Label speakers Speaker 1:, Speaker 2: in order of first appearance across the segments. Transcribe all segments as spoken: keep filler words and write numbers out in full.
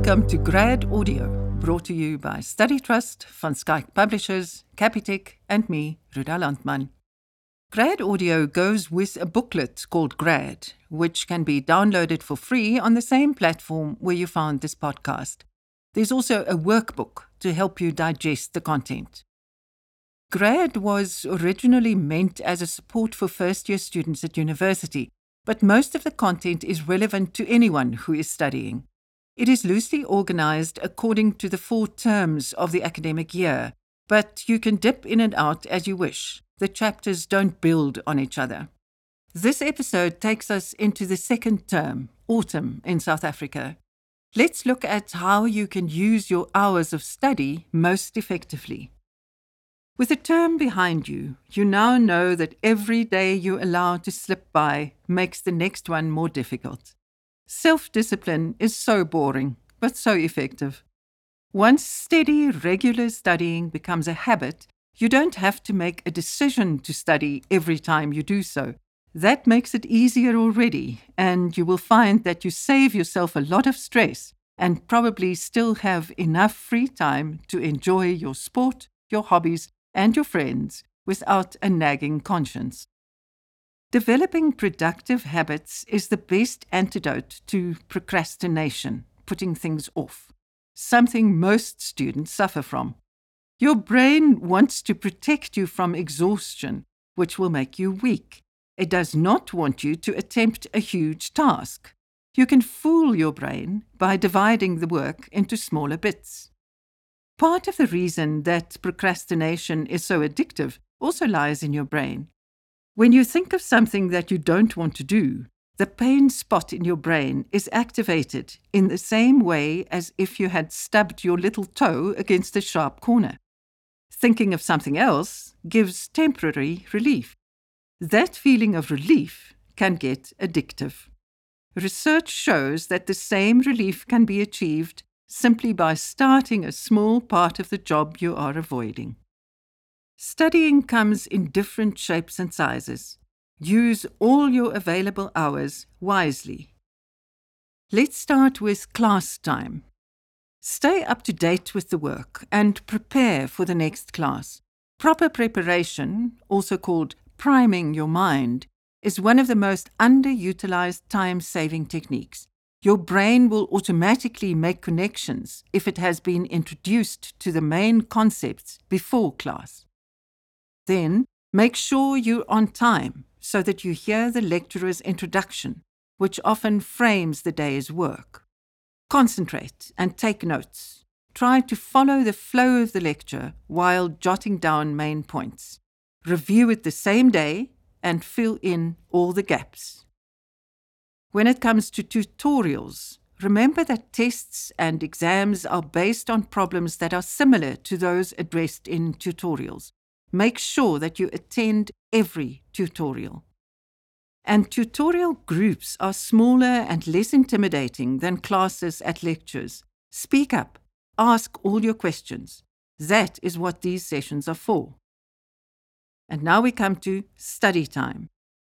Speaker 1: Welcome to Grad Audio, brought to you by Study Trust, Van Skyke Publishers, Capitec, and me, Ruda Landman. Grad Audio goes with a booklet called Grad, which can be downloaded for free on the same platform where you found this podcast. There's also a workbook to help you digest the content. Grad was originally meant as a support for first-year students at university, but most of the content is relevant to anyone who is studying. It is loosely organized according to the four terms of the academic year, but you can dip in and out as you wish. The chapters don't build on each other. This episode takes us into the second term, autumn in South Africa. Let's look at how you can use your hours of study most effectively. With a term behind you, you now know that every day you allow to slip by makes the next one more difficult. Self-discipline is so boring, but so effective. Once steady, regular studying becomes a habit, you don't have to make a decision to study every time you do so. That makes it easier already, and you will find that you save yourself a lot of stress and probably still have enough free time to enjoy your sport, your hobbies, and your friends without a nagging conscience. Developing productive habits is the best antidote to procrastination, putting things off, something most students suffer from. Your brain wants to protect you from exhaustion, which will make you weak. It does not want you to attempt a huge task. You can fool your brain by dividing the work into smaller bits. Part of the reason that procrastination is so addictive also lies in your brain. When you think of something that you don't want to do, the pain spot in your brain is activated in the same way as if you had stubbed your little toe against a sharp corner. Thinking of something else gives temporary relief. That feeling of relief can get addictive. Research shows that the same relief can be achieved simply by starting a small part of the job you are avoiding. Studying comes in different shapes and sizes. Use all your available hours wisely. Let's start with class time. Stay up to date with the work and prepare for the next class. Proper preparation, also called priming your mind, is one of the most underutilized time-saving techniques. Your brain will automatically make connections if it has been introduced to the main concepts before class. Then, make sure you're on time so that you hear the lecturer's introduction, which often frames the day's work. Concentrate and take notes. Try to follow the flow of the lecture while jotting down main points. Review it the same day and fill in all the gaps. When it comes to tutorials, remember that tests and exams are based on problems that are similar to those addressed in tutorials. Make sure that you attend every tutorial. And tutorial groups are smaller and less intimidating than classes at lectures. Speak up. Ask all your questions. That is what these sessions are for. And now we come to study time.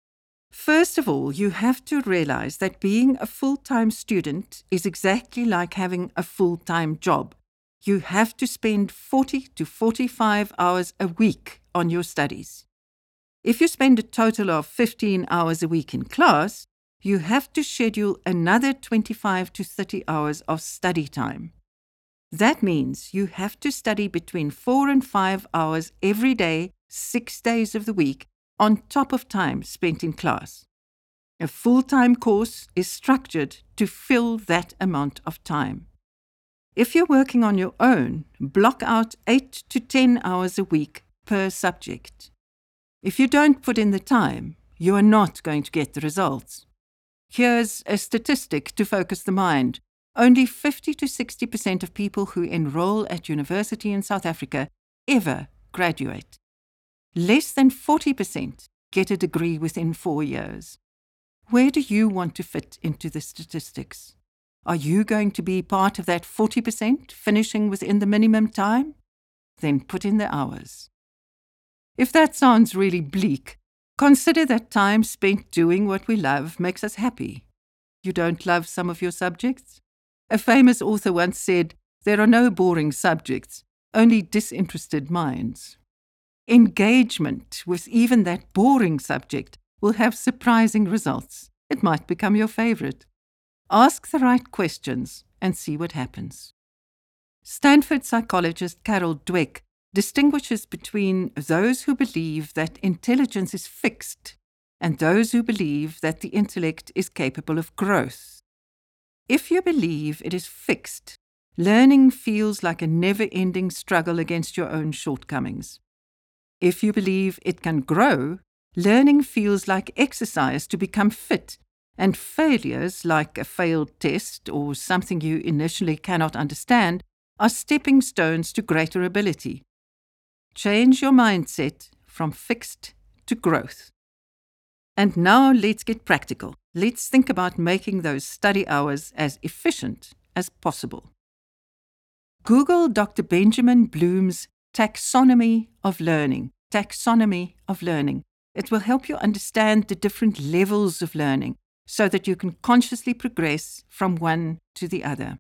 Speaker 1: First of all, you have to realize that being a full-time student is exactly like having a full-time job. You have to spend forty to forty-five hours a week on your studies. If you spend a total of fifteen hours a week in class, you have to schedule another twenty-five to thirty hours of study time. That means you have to study between four and five hours every day, six days of the week, on top of time spent in class. A full-time course is structured to fill that amount of time. If you're working on your own, block out eight to ten hours a week per subject. If you don't put in the time, you are not going to get the results. Here's a statistic to focus the mind. Only fifty to sixty percent of people who enroll at university in South Africa ever graduate. Less than forty percent get a degree within four years. Where do you want to fit into the statistics? Are you going to be part of that forty percent finishing within the minimum time? Then put in the hours. If that sounds really bleak, consider that time spent doing what we love makes us happy. You don't love some of your subjects? A famous author once said, "There are no boring subjects, only disinterested minds." Engagement with even that boring subject will have surprising results. It might become your favorite. Ask the right questions and see what happens. Stanford psychologist Carol Dweck distinguishes between those who believe that intelligence is fixed and those who believe that the intellect is capable of growth. If you believe it is fixed, learning feels like a never-ending struggle against your own shortcomings. If you believe it can grow, learning feels like exercise to become fit, and failures, like a failed test or something you initially cannot understand, are stepping stones to greater ability. Change your mindset from fixed to growth. And now let's get practical. Let's think about making those study hours as efficient as possible. Google Doctor Benjamin Bloom's Taxonomy of Learning. Taxonomy of Learning. It will help you understand the different levels of learning so that you can consciously progress from one to the other.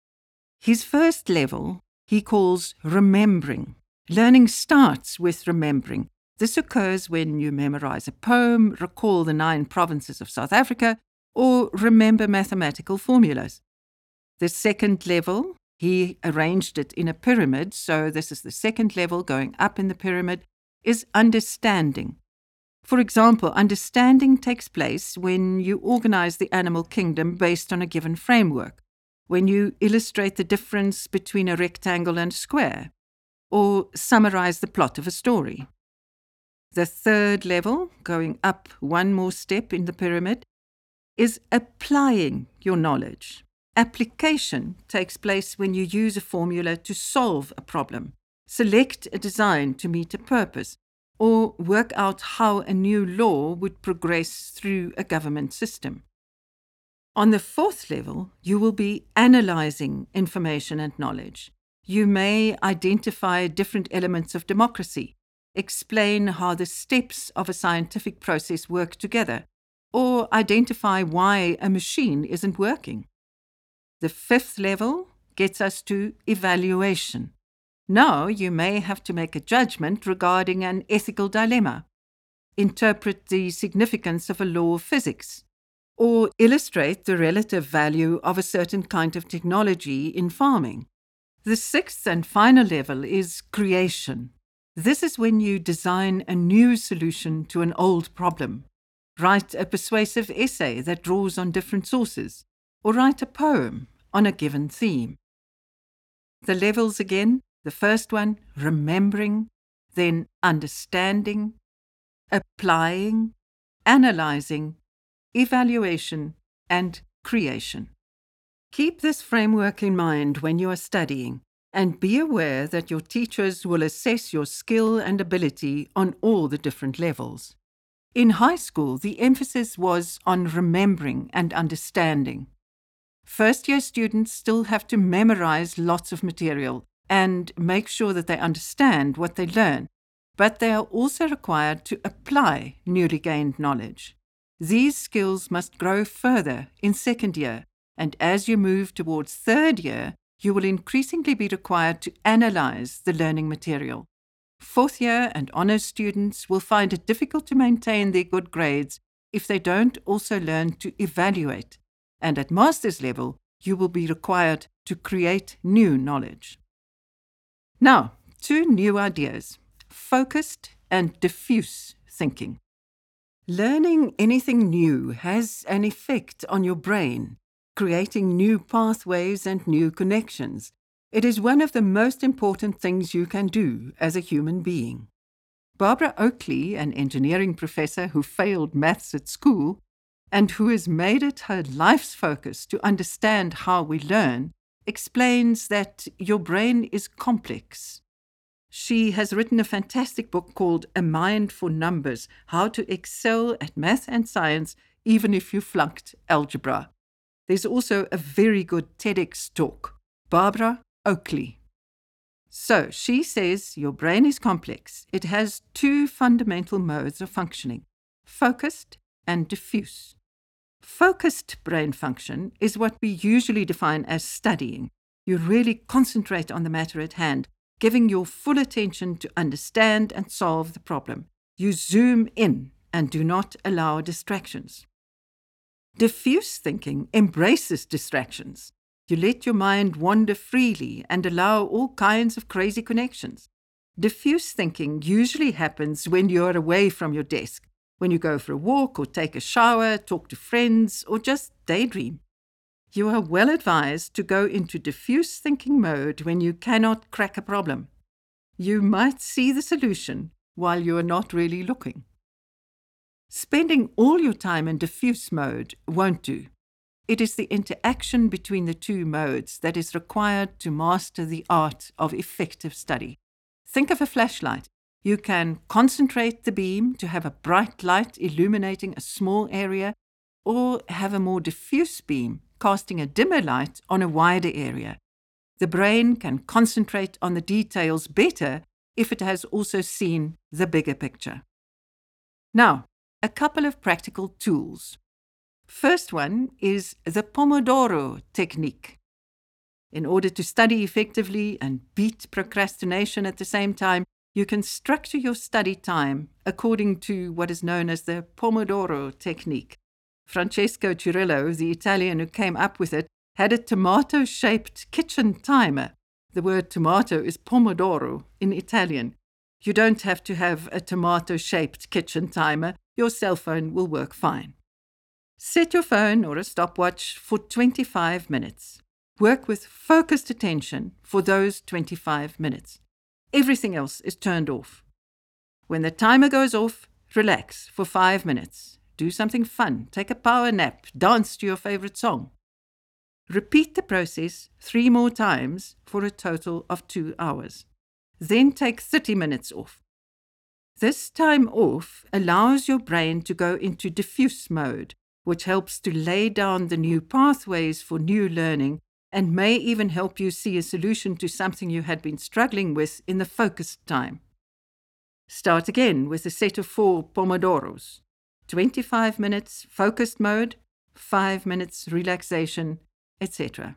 Speaker 1: His first level he calls remembering. Learning starts with remembering. This occurs when you memorize a poem, recall the nine provinces of South Africa, or remember mathematical formulas. The second level, he arranged it in a pyramid, so this is the second level going up in the pyramid, is understanding. For example, understanding takes place when you organize the animal kingdom based on a given framework, when you illustrate the difference between a rectangle and a square, or summarize the plot of a story. The third level, going up one more step in the pyramid, is applying your knowledge. Application takes place when you use a formula to solve a problem, select a design to meet a purpose, or work out how a new law would progress through a government system. On the fourth level, you will be analyzing information and knowledge. You may identify different elements of democracy, explain how the steps of a scientific process work together, or identify why a machine isn't working. The fifth level gets us to evaluation. Now you may have to make a judgment regarding an ethical dilemma, interpret the significance of a law of physics, or illustrate the relative value of a certain kind of technology in farming. The sixth and final level is creation. This is when you design a new solution to an old problem, write a persuasive essay that draws on different sources, or write a poem on a given theme. The levels again, the first one, remembering, then understanding, applying, analyzing, evaluation, and creation. Keep this framework in mind when you are studying, and be aware that your teachers will assess your skill and ability on all the different levels. In high school, the emphasis was on remembering and understanding. First-year students still have to memorize lots of material and make sure that they understand what they learn, but they are also required to apply newly gained knowledge. These skills must grow further in second year, and as you move towards third year, you will increasingly be required to analyze the learning material. Fourth year and honors students will find it difficult to maintain their good grades if they don't also learn to evaluate, and at master's level, you will be required to create new knowledge. Now, two new ideas, focused and diffuse thinking. Learning anything new has an effect on your brain, creating new pathways and new connections. It is one of the most important things you can do as a human being. Barbara Oakley, an engineering professor who failed maths at school, and who has made it her life's focus to understand how we learn, explains that your brain is complex. She has written a fantastic book called A Mind for Numbers, How to Excel at Math and Science Even If You Flunked Algebra. There's also a very good TEDx talk. Barbara Oakley. So, she says your brain is complex. It has two fundamental modes of functioning, focused and diffuse. Focused brain function is what we usually define as studying. You really concentrate on the matter at hand, giving your full attention to understand and solve the problem. You zoom in and do not allow distractions. Diffuse thinking embraces distractions. You let your mind wander freely and allow all kinds of crazy connections. Diffuse thinking usually happens when you are away from your desk, when you go for a walk or take a shower, talk to friends, or just daydream. You are well advised to go into diffuse thinking mode when you cannot crack a problem. You might see the solution while you are not really looking. Spending all your time in diffuse mode won't do. It is the interaction between the two modes that is required to master the art of effective study. Think of a flashlight. You can concentrate the beam to have a bright light illuminating a small area, or have a more diffuse beam casting a dimmer light on a wider area. The brain can concentrate on the details better if it has also seen the bigger picture. Now, a couple of practical tools. First one is the Pomodoro technique. In order to study effectively and beat procrastination at the same time, you can structure your study time according to what is known as the Pomodoro technique. Francesco Cirillo, the Italian who came up with it, had a tomato-shaped kitchen timer. The word tomato is pomodoro in Italian. You don't have to have a tomato-shaped kitchen timer. Your cell phone will work fine. Set your phone or a stopwatch for twenty-five minutes. Work with focused attention for those twenty-five minutes. Everything else is turned off. When the timer goes off, relax for five minutes. Do something fun. Take a power nap. Dance to your favorite song. Repeat the process three more times for a total of two hours. Then take thirty minutes off. This time off allows your brain to go into diffuse mode, which helps to lay down the new pathways for new learning and may even help you see a solution to something you had been struggling with in the focused time. Start again with a set of four Pomodoros. twenty-five minutes focused mode, five minutes relaxation, et cetera.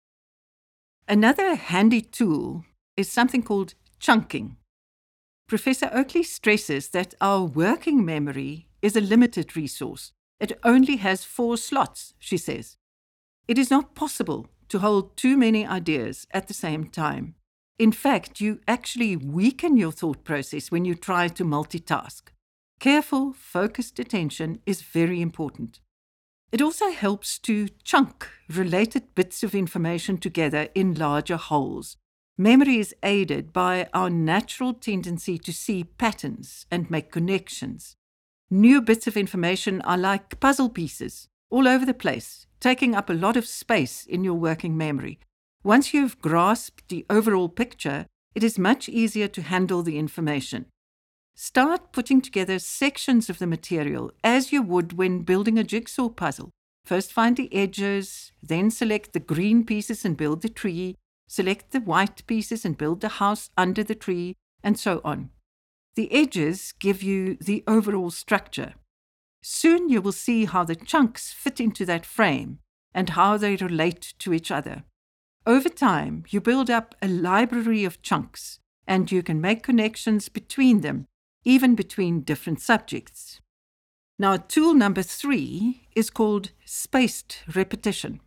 Speaker 1: Another handy tool is something called chunking. Professor Oakley stresses that our working memory is a limited resource. It only has four slots, she says. It is not possible to hold too many ideas at the same time. In fact, you actually weaken your thought process when you try to multitask. Careful, focused attention is very important. It also helps to chunk related bits of information together in larger wholes. Memory is aided by our natural tendency to see patterns and make connections. New bits of information are like puzzle pieces all over the place, taking up a lot of space in your working memory. Once you've grasped the overall picture, it is much easier to handle the information. Start putting together sections of the material as you would when building a jigsaw puzzle. First find the edges, then select the green pieces and build the tree, select the white pieces and build the house under the tree, and so on. The edges give you the overall structure. Soon you will see how the chunks fit into that frame and how they relate to each other. Over time, you build up a library of chunks, and you can make connections between them, even between different subjects. Now, tool number three is called spaced repetition.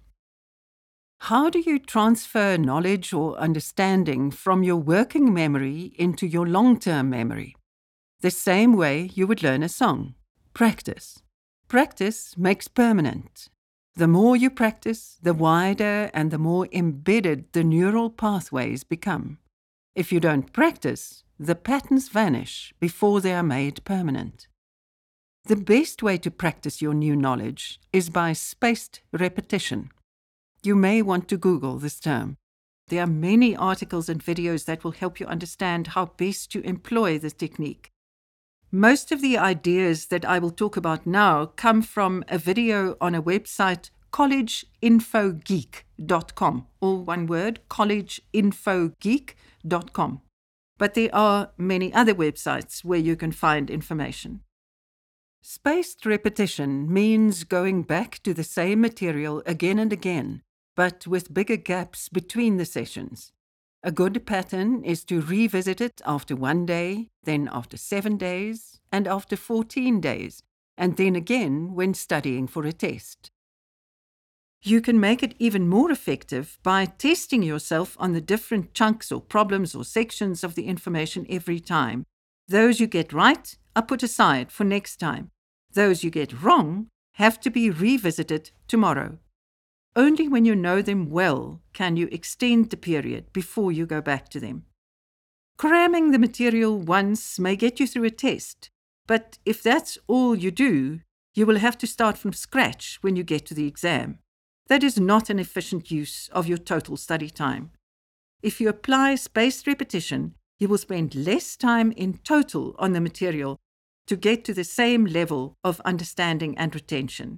Speaker 1: How do you transfer knowledge or understanding from your working memory into your long-term memory? The same way you would learn a song. Practice. Practice makes permanent. The more you practice, the wider and the more embedded the neural pathways become. If you don't practice, the patterns vanish before they are made permanent. The best way to practice your new knowledge is by spaced repetition. You may want to Google this term. There are many articles and videos that will help you understand how best to employ this technique. Most of the ideas that I will talk about now come from a video on a website, college info geek dot com, all one word, college info geek dot com. But there are many other websites where you can find information. Spaced repetition means going back to the same material again and again, but with bigger gaps between the sessions. A good pattern is to revisit it after one day, then after seven days, and after fourteen days, and then again when studying for a test. You can make it even more effective by testing yourself on the different chunks or problems or sections of the information every time. Those you get right are put aside for next time. Those you get wrong have to be revisited tomorrow. Only when you know them well can you extend the period before you go back to them. Cramming the material once may get you through a test, but if that's all you do, you will have to start from scratch when you get to the exam. That is not an efficient use of your total study time. If you apply spaced repetition, you will spend less time in total on the material to get to the same level of understanding and retention.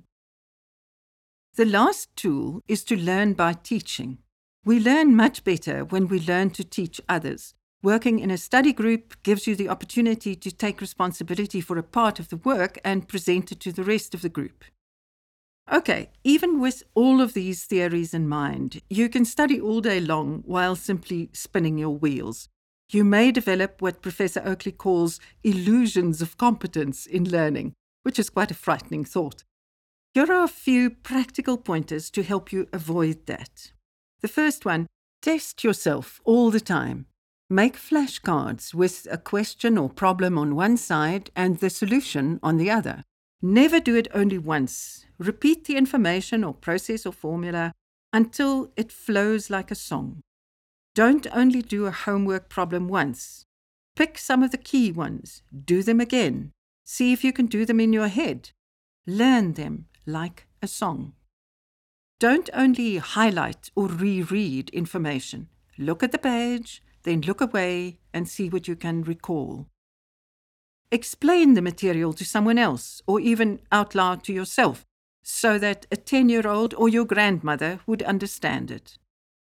Speaker 1: The last tool is to learn by teaching. We learn much better when we learn to teach others. Working in a study group gives you the opportunity to take responsibility for a part of the work and present it to the rest of the group. Okay, even with all of these theories in mind, you can study all day long while simply spinning your wheels. You may develop what Professor Oakley calls illusions of competence in learning, which is quite a frightening thought. Here are a few practical pointers to help you avoid that. The first one, test yourself all the time. Make flashcards with a question or problem on one side and the solution on the other. Never do it only once. Repeat the information or process or formula until it flows like a song. Don't only do a homework problem once. Pick some of the key ones. Do them again. See if you can do them in your head. Learn them like a song. Don't only highlight or reread information. Look at the page, then look away and see what you can recall. Explain the material to someone else or even out loud to yourself so that a ten-year-old or your grandmother would understand it.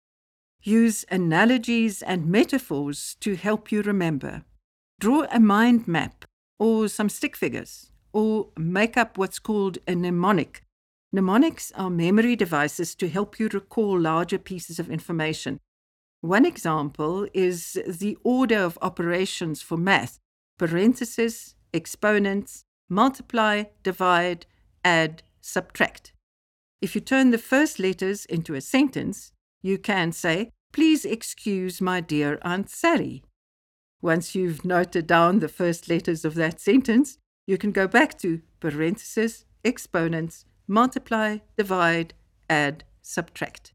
Speaker 1: Use analogies and metaphors to help you remember. Draw a mind map or some stick figures or make up what's called a mnemonic. Mnemonics are memory devices to help you recall larger pieces of information. One example is the order of operations for math: parentheses, exponents, multiply, divide, add, subtract. If you turn the first letters into a sentence, you can say, "Please excuse my dear Aunt Sally." Once you've noted down the first letters of that sentence, you can go back to parentheses, exponents, multiply, divide, add, subtract.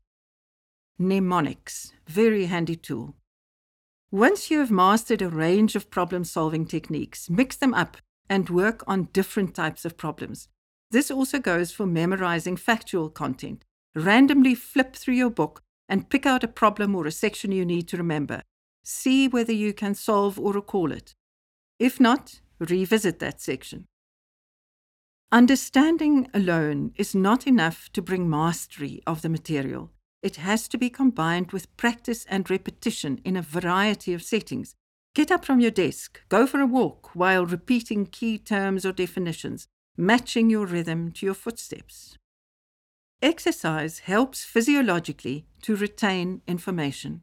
Speaker 1: Mnemonics, very handy tool. Once you have mastered a range of problem-solving techniques, mix them up and work on different types of problems. This also goes for memorizing factual content. Randomly flip through your book and pick out a problem or a section you need to remember. See whether you can solve or recall it. If not, revisit that section. Understanding alone is not enough to bring mastery of the material. It has to be combined with practice and repetition in a variety of settings. Get up from your desk, go for a walk while repeating key terms or definitions, matching your rhythm to your footsteps. Exercise helps physiologically to retain information.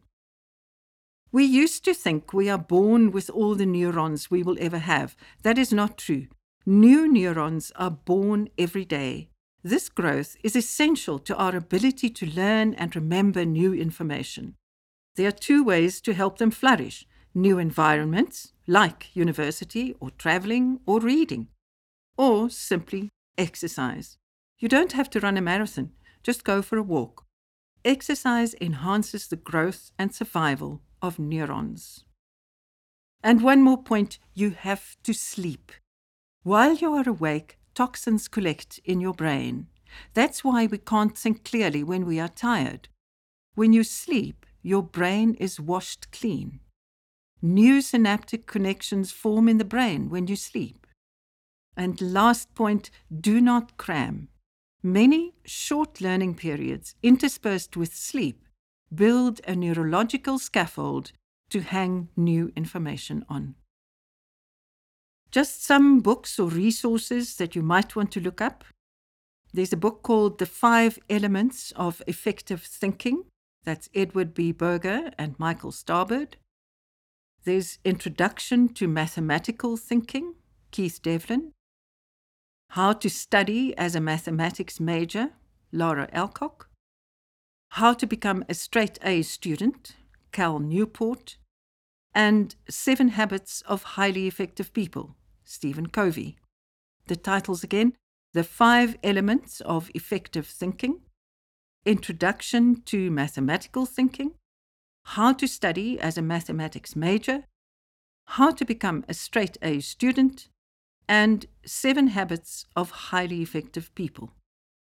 Speaker 1: We used to think we are born with all the neurons we will ever have. That is not true. New neurons are born every day. This growth is essential to our ability to learn and remember new information. There are two ways to help them flourish: new environments, like university or traveling or reading, or simply exercise. You don't have to run a marathon, just go for a walk. Exercise enhances the growth and survival of neurons. And one more point, you have to sleep. While you are awake, toxins collect in your brain. That's why we can't think clearly when we are tired. When you sleep, your brain is washed clean. New synaptic connections form in the brain when you sleep. And last point, do not cram. Many short learning periods interspersed with sleep build a neurological scaffold to hang new information on. Just some books or resources that you might want to look up. There's a book called The Five Elements of Effective Thinking. That's Edward B. Berger and Michael Starbird. There's Introduction to Mathematical Thinking, Keith Devlin. How to Study as a Mathematics Major, Laura Alcock. How to Become a Straight A Student, Cal Newport. And Seven Habits of Highly Effective People, Stephen Covey. The titles again: The Five Elements of Effective Thinking, Introduction to Mathematical Thinking, How to Study as a Mathematics Major, How to Become a Straight A Student, and Seven Habits of Highly Effective People.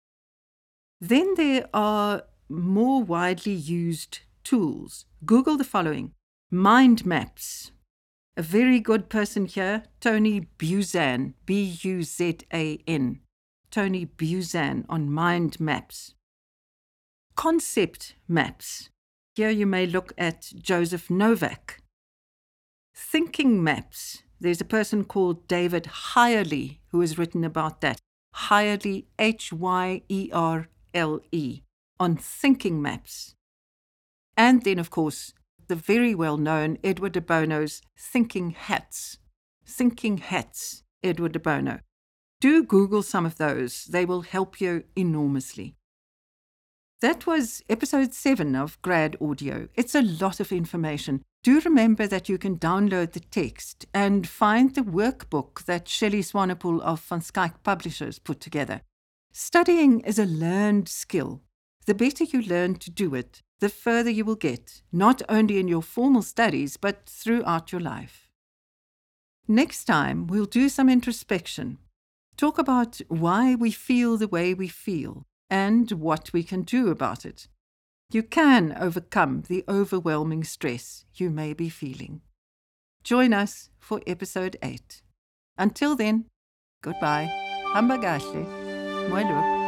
Speaker 1: Then there are more widely used tools. Google the following: mind maps. A very good person here, Tony Buzan, B U Z A N. Tony Buzan on mind maps. Concept maps. Here you may look at Joseph Novak. Thinking maps. There's a person called David Hyerle who has written about that. Hyerle, H Y E R L E, on thinking maps. And then, of course, the very well-known Edward de Bono's Thinking Hats. Thinking Hats, Edward de Bono. Do Google some of those. They will help you enormously. That was episode seven of Grad Audio. It's a lot of information. Do remember that you can download the text and find the workbook that Shelley Swanepoel of Van Skyke Publishers put together. Studying is a learned skill. The better you learn to do it, the further you will get, not only in your formal studies, but throughout your life. Next time, we'll do some introspection. Talk about why we feel the way we feel and what we can do about it. You can overcome the overwhelming stress you may be feeling. Join us for episode eight. Until then, goodbye. Hamba kahle. Mooi loop.